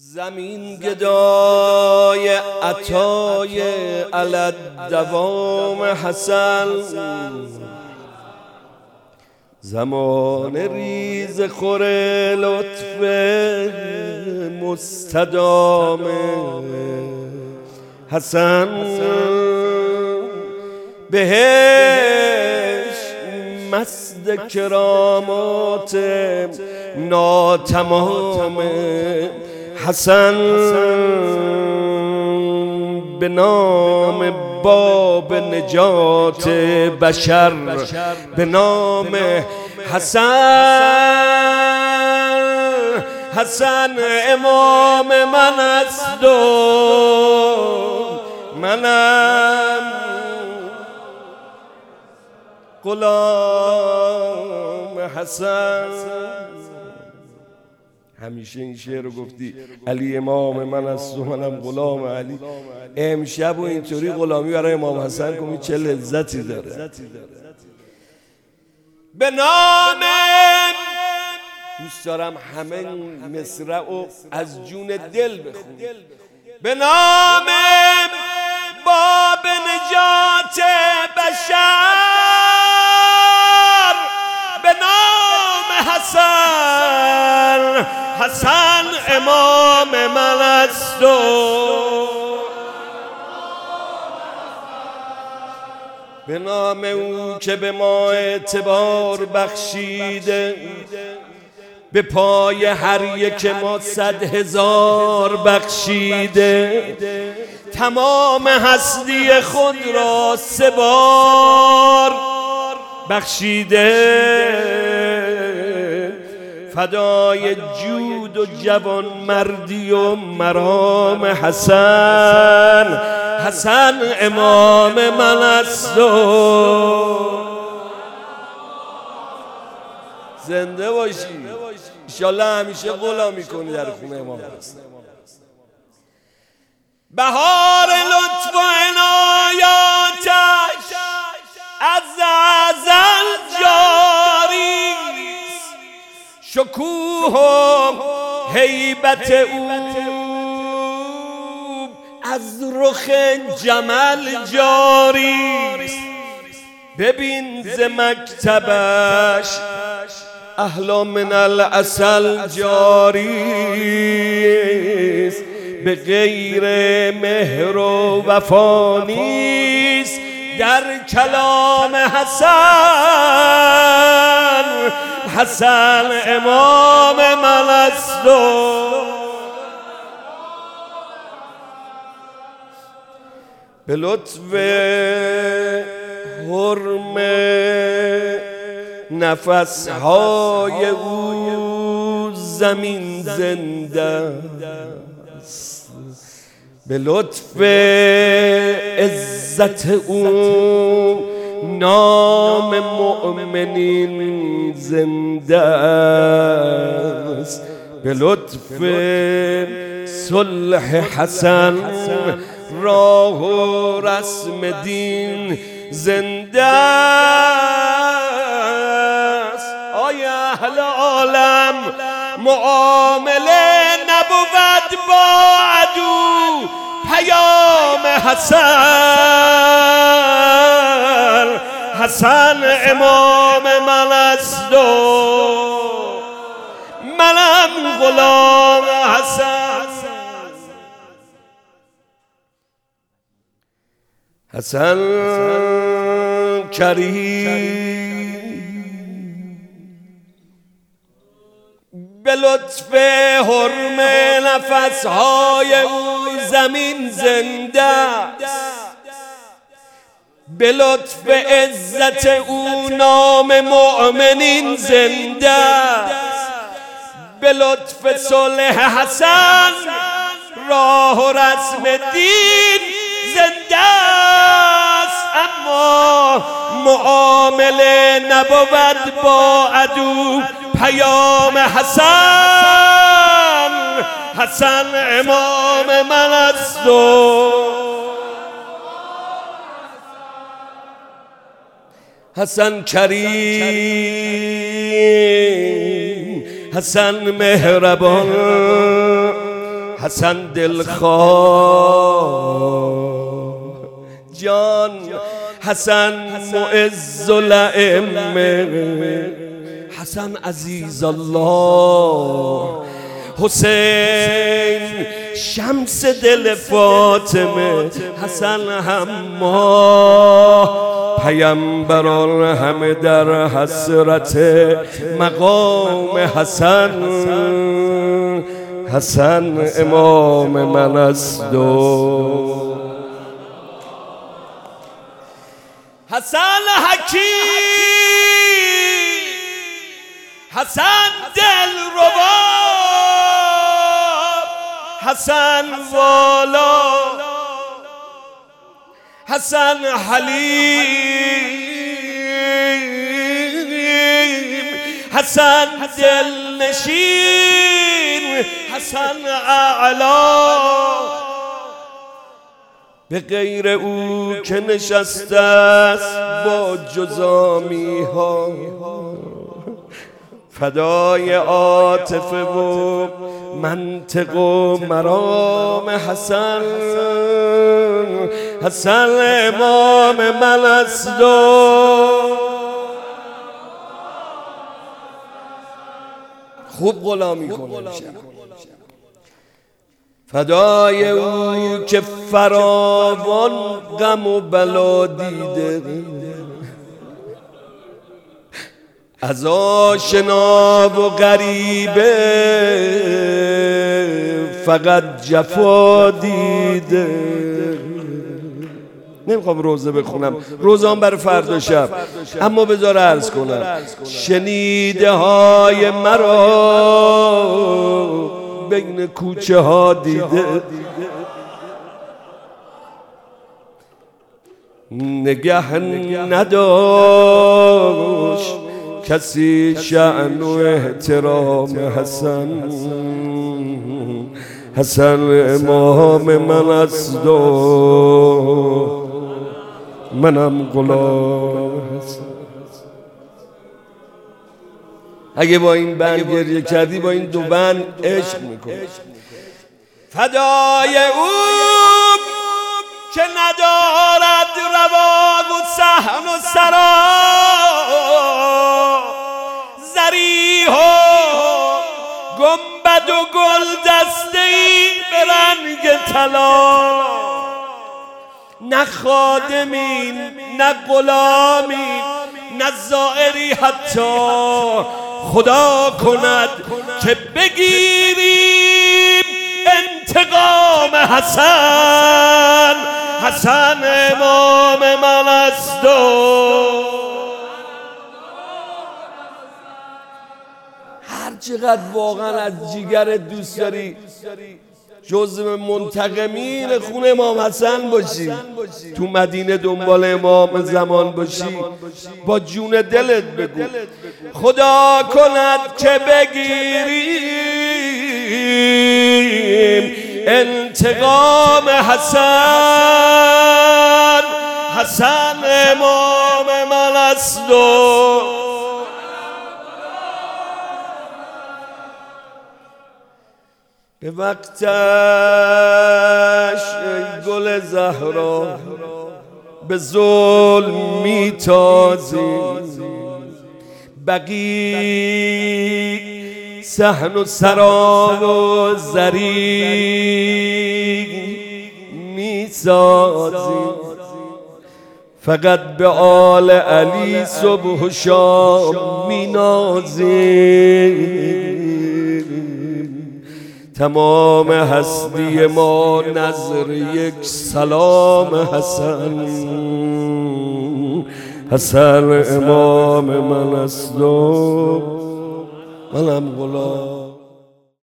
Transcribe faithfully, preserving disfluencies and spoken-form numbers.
زمین گدای عطای علت دوام حسن، زمان ریز خور لطف مستدام حسن، بهش مست کرامات ناتمام حسن، به نام باب نجات بشر، به نام حسن. حسن امام من است و منم غلام حسن. همیشه این شعر رو گفتی علی امام من است و منم غلام علی. امشب و اینطوری غلامی برای امام حسن کنی چه لذتی داره. به نام، دوست دارم همه مصرع و از جون دل بخونی. به نام باب نجات بشر، به نام حسن. حسن امام من است و به نام او که به ما اعتبار بخشیده، به پای هر یک ما صد هزار بخشیده، تمام هستی خود را سه بار بخشیده، فدای جود و جوان مردی و مرام حسن. حسن امام من است و زنده باشی. انشالله همیشه غلامی کنی در خونه امام حسن. بهار لطف و عنایاتش از ازل جاری، شکوه و هیبت او از رخ جمل جاری. ببین ز مکتبش احلا من العسل جاری، به غیر مهر و وفا نیست در کلام حسن. حسن امام من است و به لطف حرم نفسهای او زمین زنده است، به لطف عزت او نام مؤمنین زنده است، به لطف صلح حسن راه و رسم دین زنده است. آی اهل عالم معامله نبود با عدو، پیام حسن. حسن امام من است و منم غلام حسن. حسن کریم به لطف حرم نفسهای او زمین زنده است، به لطف عزت او نام مؤمنین زنده است، به لطف صلح حسن راه و رسم دین زنده است. اما معامله نبود با عدو، پیام حسن. حسن امام من است و حسن کریم، حسن مهربان، حسن دلخواه جان، حسن معز الائمه، حسن عزیز الله، حسین شمس دل فاطمه، حسن حماه، پیامبران همه در حسرت مقام حسن. حسن امام من است و حسن حکیم، حسن دلربا، حسن والا، حسن حلیم، حسن دلنشین، حسن اعلا. به غیر او که نشسته است با جزامی ها، فدای عاطفه و منطق و مرام حسن. حسن امام من است و خوب غلامی کنه، فدای او که فراوان غم و بلا دیده، از آشنا و غریبه فقط جفا دیده. نمیخوام روزه بخونم، روزان برای فردا شب، اما بذار عرض کنم شنیده های مرا بین کوچه ها دیده، نگه نداشت کسی شأن و احترام حسن. حسن امام من است و منم غلام حسن. اگه با این بند گریه کردی با این دو بند عشق میکنی. فدای او که ندارد رواق و صحن و سرا، زریح و گنبد و گل دسته‌ای به رنگ طلا، نه خادمین نه غلامین نه زائری، حتی خدا کند که بگیریم انتقام حسن. حسن امام من است و هر چقدر واقعا از جیگر دوست داری جزو منتقمین خون امام حسن باشی، تو مدینه دنبال امام زمان باشی، با جون دلت بگو خدا کند که بگیریم انتقام حسن. حسن امام من است و به وقتش ای گل زهرا به ظلم میتازی، بقی صحن و سرا و زری میسازی، فقط به آل علی صبح و شام مینازی. تمام هستی ما نظر یک سلام حسن. حسن امام من است و منم غلام.